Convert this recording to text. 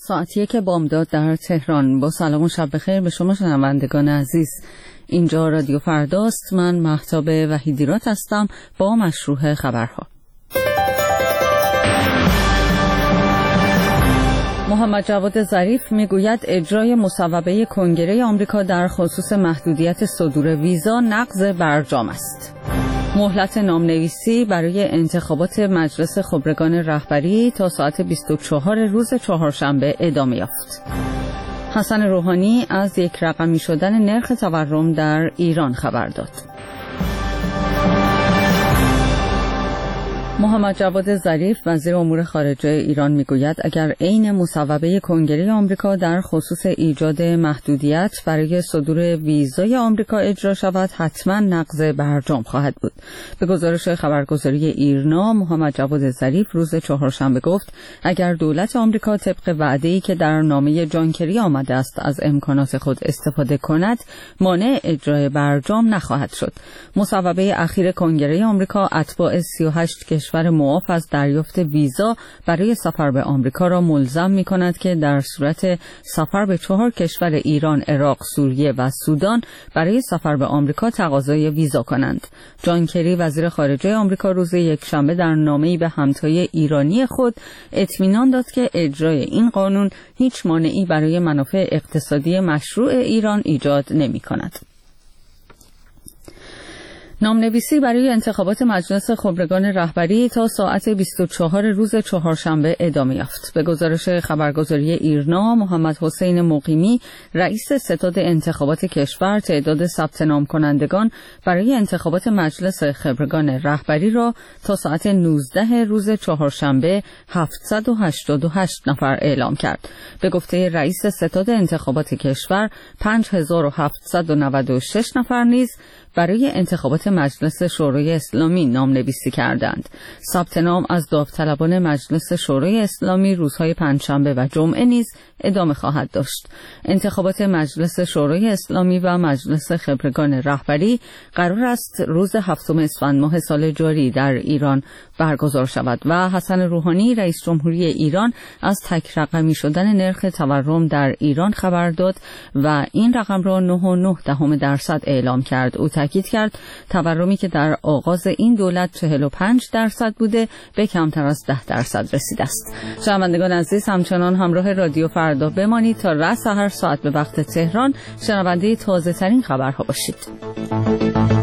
ساعت 1 بامداد در تهران. با سلام و شب بخیر به شما شنوندگان عزیز. اینجا رادیو فرداست. من مهتاب وحیدیرات هستم با مشروع خبرها. محمد جواد ظریف میگوید اجرای مصوبه کنگره آمریکا در خصوص محدودیت صدور ویزا نقض برجام است. مهلت نامنویسی برای انتخابات مجلس خبرگان رهبری تا ساعت 24 روز چهارشنبه ادامه یافت. حسن روحانی از یک رقمی شدن نرخ تورم در ایران خبر داد. محمد جواد ظریف وزیر امور خارجه ایران میگوید اگر عین مصوبه کنگره آمریکا در خصوص ایجاد محدودیت برای صدور ویزای آمریکا اجرا شود حتما نقض برجام خواهد بود. به گزارش خبرگزاری ایرنا، محمد جواد ظریف روز چهارشنبه گفت اگر دولت آمریکا طبق وعده‌ای که در نامه جان کری آمده است از امکانات خود استفاده کند، مانع اجرای برجام نخواهد شد. مصوبه اخیر کنگره آمریکا اتباع 38 کشور معاف از دریافت ویزا برای سفر به آمریکا را ملزم می‌کند که در صورت سفر به 4 کشور ایران، عراق، سوریه و سودان برای سفر به آمریکا تقاضای ویزا کنند. جان کری وزیر خارجه آمریکا روز یکشنبه در نامه‌ای به همتای ایرانی خود اطمینان داد که اجرای این قانون هیچ مانعی برای منافع اقتصادی مشروع ایران ایجاد نمی‌کند. نامنویسی برای انتخابات مجلس خبرگان رهبری تا ساعت 24 روز چهارشنبه ادامه یافت. به گزارش خبرگزاری ایرنا، محمد حسین مقیمی رئیس ستاد انتخابات کشور تعداد ثبت نام کنندگان برای انتخابات مجلس خبرگان رهبری را تا ساعت 19 روز چهارشنبه 788 نفر اعلام کرد. به گفته رئیس ستاد انتخابات کشور 5796 نفر نیز برای انتخابات مجلس شورای اسلامی نامنویسی کردند. ثبت نام از داوطلبان مجلس شورای اسلامی روزهای پنجشنبه و جمعه نیز ادامه خواهد داشت. انتخابات مجلس شورای اسلامی و مجلس خبرگان رهبری قرار است روز 7 اسفند ماه سال جاری در ایران برگزار شود و حسن روحانی رئیس جمهوری ایران از تک رقمی شدن نرخ تورم در ایران خبر داد و این رقم را 9.9% اعلام کرد. او تاکید کرد تورمی که در آغاز این دولت 45% بوده به کمتر از 10% رسیده است. شنوندگان عزیز، همچنان همراه رادیو فردا بمانید تا رأس هر ساعت به وقت تهران شنونده تازه ترین خبرها باشید.